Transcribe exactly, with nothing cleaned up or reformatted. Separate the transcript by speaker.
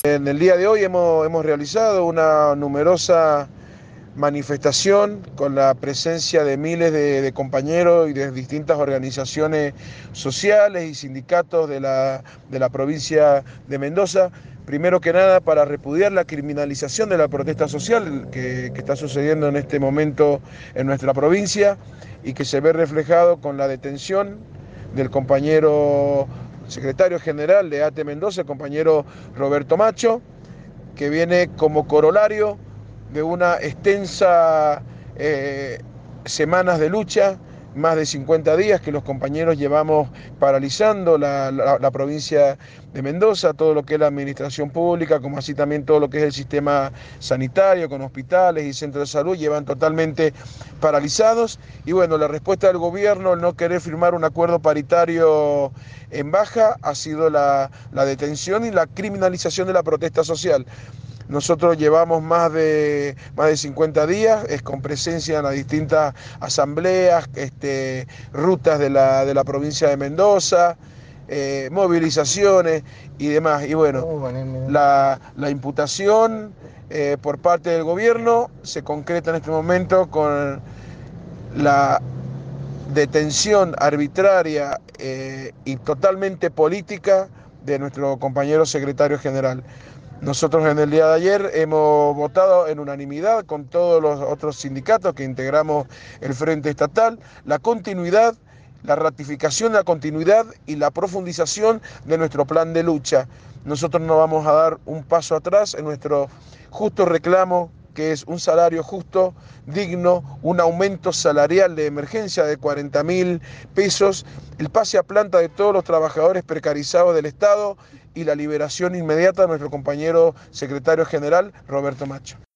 Speaker 1: En el día de hoy hemos, hemos realizado una numerosa manifestación con la presencia de miles de, de compañeros y de distintas organizaciones sociales y sindicatos de la, de la provincia de Mendoza. Primero que nada, para repudiar la criminalización de la protesta social que, que está sucediendo en este momento en nuestra provincia y que se ve reflejado con la detención del compañero secretario general de A T E Mendoza, el compañero Roberto Macho, que viene como corolario de una extensa eh, semanas de lucha, más de cincuenta días que los compañeros llevamos paralizando la, la, la provincia de Mendoza, todo lo que es la administración pública, como así también todo lo que es el sistema sanitario, con hospitales y centros de salud, llevan totalmente paralizados. Y bueno, la respuesta del gobierno, el no querer firmar un acuerdo paritario en baja, ha sido la, la detención y la criminalización de la protesta social. Nosotros llevamos más de, más de cincuenta días, es con presencia en las distintas asambleas, este, rutas de la, de la provincia de Mendoza, eh, movilizaciones y demás. Y bueno, la, la imputación eh, por parte del gobierno se concreta en este momento con la detención arbitraria eh, y totalmente política de nuestro compañero secretario general. Nosotros en el día de ayer hemos votado en unanimidad con todos los otros sindicatos que integramos el Frente Estatal la continuidad, la ratificación de la continuidad y la profundización de nuestro plan de lucha. Nosotros no vamos a dar un paso atrás en nuestro justo reclamo, que es un salario justo, digno, un aumento salarial de emergencia de cuarenta mil pesos, el pase a planta de todos los trabajadores precarizados del Estado y la liberación inmediata de nuestro compañero secretario general, Roberto Macho.